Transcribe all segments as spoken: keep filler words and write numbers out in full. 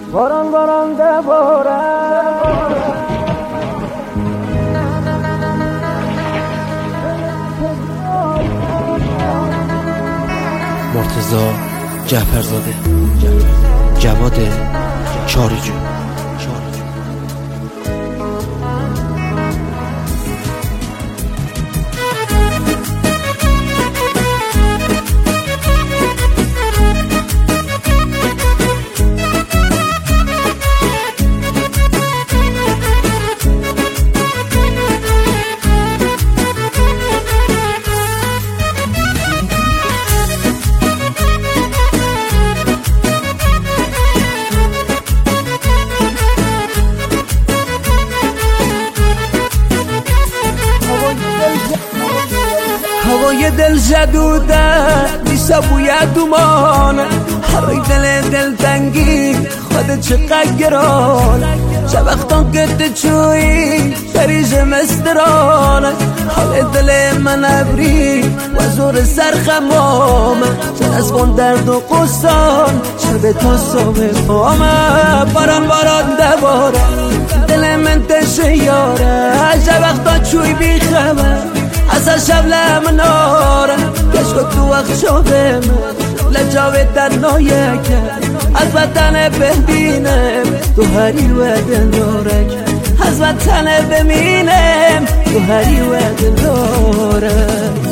باران باران دبارم مرتضی جعفرزاده جواد چاریجو. هوای دل جدوده میشه بوی دومانه هوای دل دل تنگی خود چقدر گرانه چه وقتان که تو چوی پریج مسترانه حال دل من ابری و زور سرخمامه چه از خون درد و قصان شب تا صبح قامه باران باران دباره دل من تشیاره چه وقتا چوی بی خبر از شب لمناره کشک تو وقت شده من لجاوی تنهایی کرد از وطن ببینم تو هری و دلاره از وطن ببینم تو هری و دلاره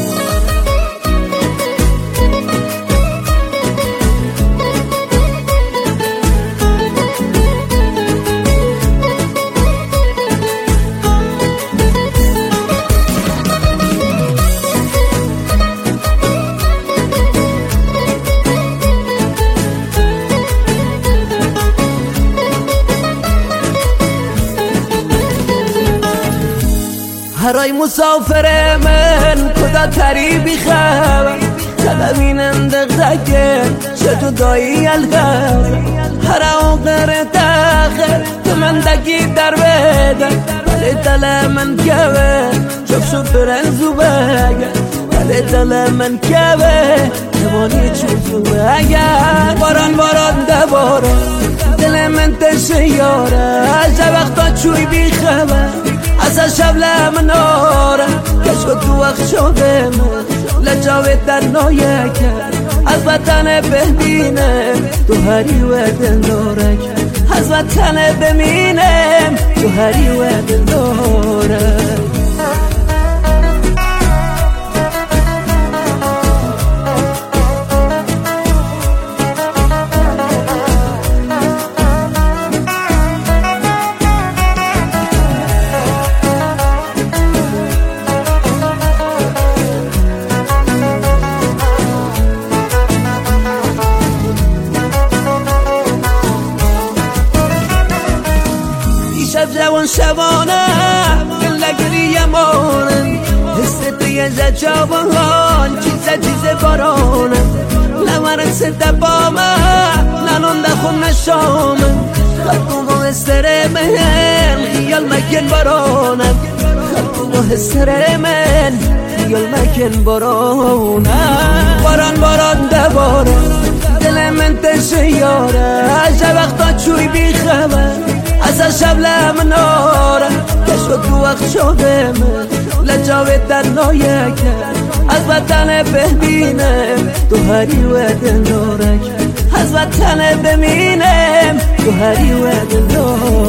هرای مسافر من کدا تری بیخبر تلمین دقدقه شدو دایی الغبر هر آقر تاخر تو من دکی در بده ولی دل من کبه جب شد برنزو بگه ولی دل من کبه نمانی چوزو بگه باران باران دباره دل من تشیاره جا وقتا چوی بیخبر از شب لمناره کشک تو وقت شده من لجاوی تنهایی کرد از وطن ببینم تو هری و دلاره از وطن ببینم تو هری و دلاره شب جوان شبانه لگری یمانه حس توی زجابان چیز چیز بارانه لمرن سده بامه ننون دخون نشامه خلقو و استره من خیال مکن بارانه خلقو و استره من خیال مکن بارانه باران باران دباره دل من تشیاره جا وقتا چوی بی خبر از شب لمناره کشک تو وقت شده من لجاوی تنهایی کرد از وطن ببینم تو هری و دلاره از وطن ببینم تو هری و دلاره